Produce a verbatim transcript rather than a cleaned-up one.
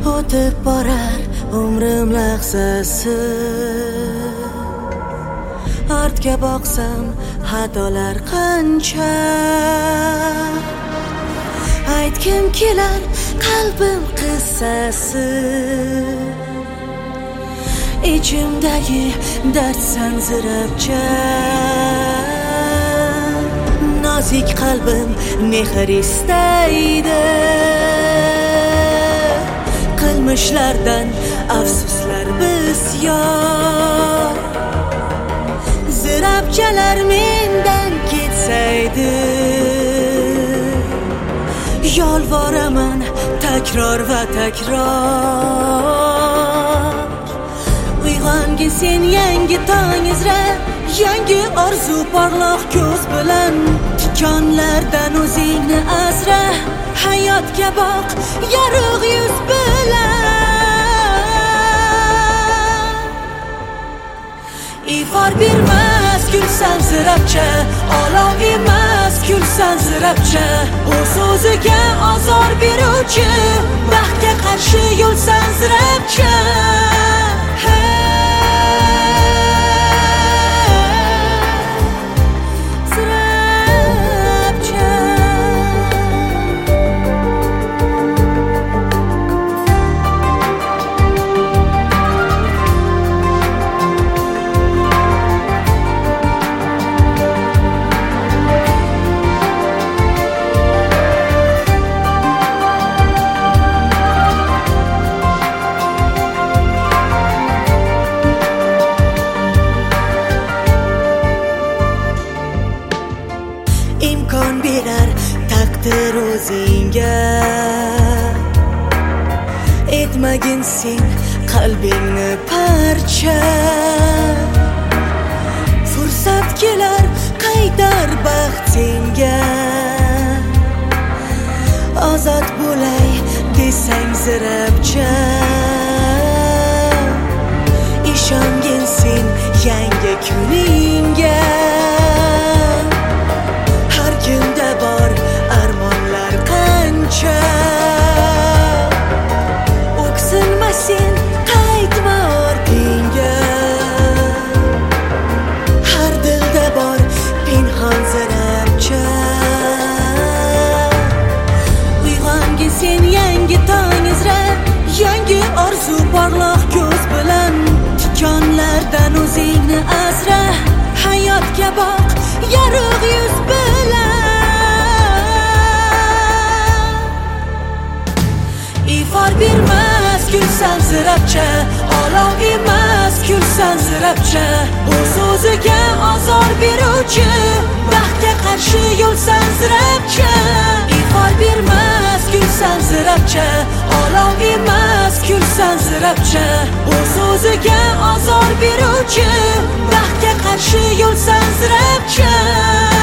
o'tib borar umrim lahzasi. Ortga boqsam xatolar qancha, aytgim kelar qalbim qissasi. İçimdagi dard sanzirabcha, nozik qalbim mehr istaydi. Qilmishlardan afsuslar bisyor, zirabchalar mendan ketsaydi. Yolvoraman takror va takror, uyg'ongin sen yangi tong izra, yangi orzu porloq ko'z bilan. Tikonlardan o'zingni asra, hayotga boq yorug' yuz bilan. Ifor bermas gulsan zirabcha, olov emas kulsan zirabcha. U so'ziga ozor beruvchi, baxtga qarshi yo'lsan zirabcha. İmkon berar taqdir o'zingga, etmagin sen qalbingni parcha. Fursat kelar qaytar baxt senga, ozod bo'lay desang zirabcha. Ishongin sen yangi kuningga, kimda bor armonlar qancha. O'ksinma sen qaytma ortingga, har dilda bor pinhon zirabcha. Uyg'ongin sen yangi tong izra, yangi orzu porloq ko'z bilan. Tikonlardan o'zingni asra, hayotga boq yorug' yuz bilan. Ifor bermas gulsan zirabcha, olov emas kulsan zirabcha. U so'ziga ozor beruvchi, baxtga qarshi yo'lsan zirabcha. Ifor bermas gulsan zirabcha, olov emas kulsan zirabcha. U so'ziga ozor beruvchi, baxtga qarshi yo'lsan zirabcha.